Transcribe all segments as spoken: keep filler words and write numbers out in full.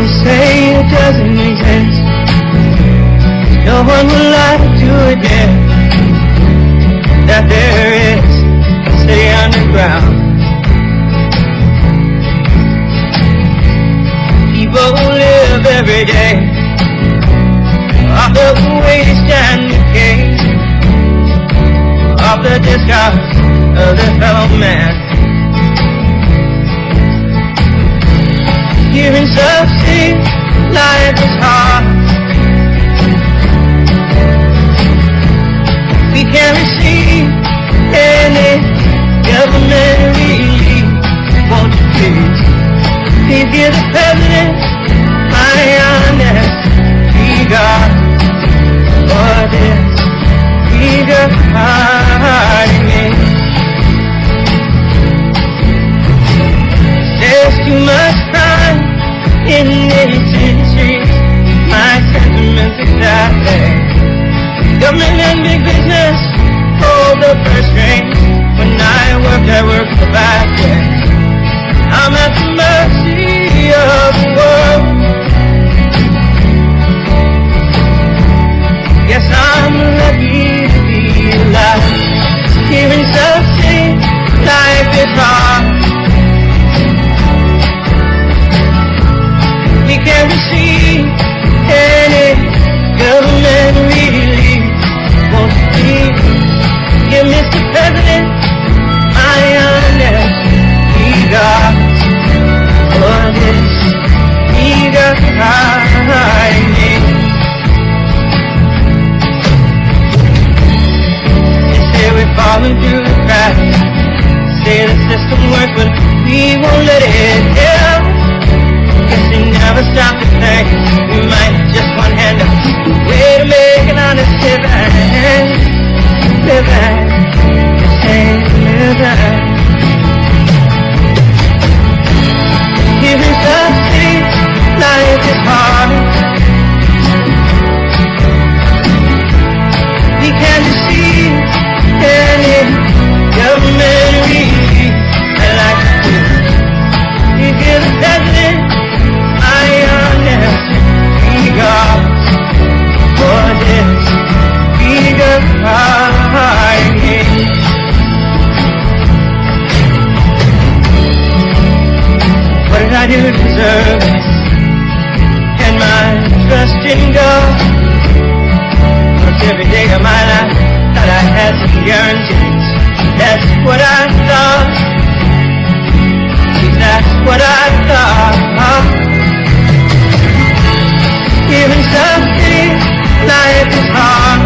you say it doesn't exist. No one will lie to admit that there is a city underground. People who live every day off the waste and decay, off the discards of their fellow man. Here in South Sea, life is hard. We can't receive any government relief. Won't you please, please give the president my honest regard for this eager hearted. There's too much crime in this century. My sentiments exactly. Government and big business hold the purse strings. When I work, I work for back end. I'm at the mercy of the world. Yes, I'm lucky to be alive. Here in South Sea, life is hard. We can't receive any government relief. Won't you please give Mister President my honest regards for this eager hearted. They say we're falling through the cracks. Say the system works, but we won't let it help. Guess they never stop to think we might just one hand up. Way to make an honest living, living, just ain't living. Here in South Sea, life is hard. We can't receive any government relief. I like to do. You give the president my honest regards for this eager hearted. What did I do to deserve this? And my trust in God. Once every day of my life thought I had some guarantees. That's what I thought. That's what I thought. Here in South Sea, life is hard.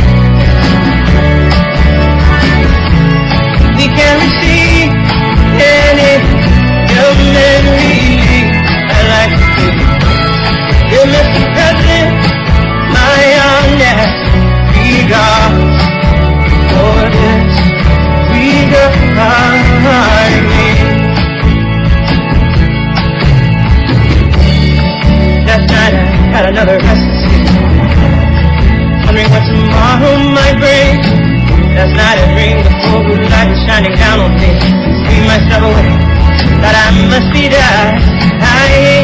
We can't receive any government relief. I like to do. Dear Mister President, my honest regards for this eager hearted. Last night I had another restless sleep, wondering what tomorrow might bring. Last night I dreamed the full blue light was shining down on me. Screamed myself away, thought I must be dead. I